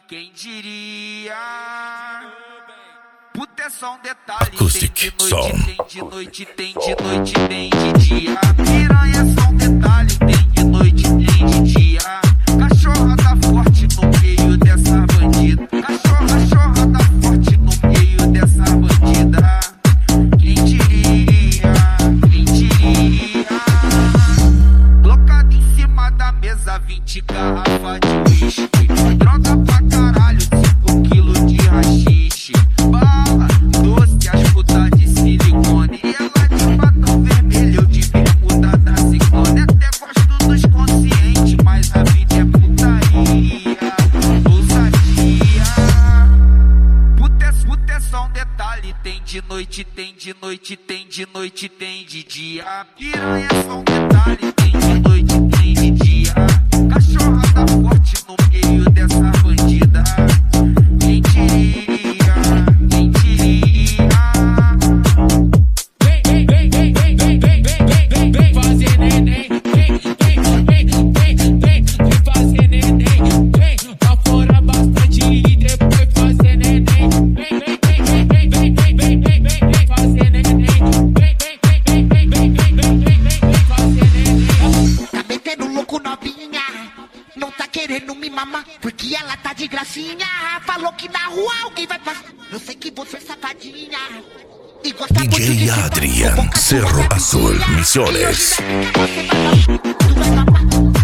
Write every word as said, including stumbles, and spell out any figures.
Quem diria? Puta, é só um detalhe. Acoustic tem de Song. noite, tem de noite, tem de noite, tem de dia. Piranha é só um detalhe. Tem de noite, tem de dia. Cachorra tá forte no meio dessa bandida. Cachorra, cachorra tá forte no meio dessa bandida. Quem diria? Quem diria? Colocado em cima da mesa, vinte garrafas de uísque. Droga pra caralho, cinco quilos de rachixe. Bala, doce, as putas de silicone. E ela de batom vermelho, eu de bermuda da ciclone. Até gosto dos conscientes, mas a vida é putaria. Ousadia. Puta, é- puta, é só um detalhe. Tem de noite, tem de noite, tem de noite, tem de dia. Piranha é só um detalhe. Tem de noite, tem de dia. Cachorra tá forte no meio dessa bandida. Quem diria? Quem diria? Vem, vem, vem, vem, vem, vem, vem, vem, vem, vem fazer neném. Vem, vem, vem, vem, vem, vem fazer neném. Vem, pra fora bastante e depois fazer neném. Vem, vem, vem, vem, vem, vem, vem, vem, vem, vem fazer neném. Vem, vem, vem, vem, vem, vem, vem, vem, vem, vem fazer neném. Tá metendo louco novinha, não tá querendo me mamar, porque ela tá de gracinha. Falou que na rua alguém vai passar. Eu sei que você é safadinha e gosta muito de D J sentar. Adrian, Boca Cerro toda Azul, vizinha. Misiones. E hoje na minha cama você vai mamar, tu vai mamar.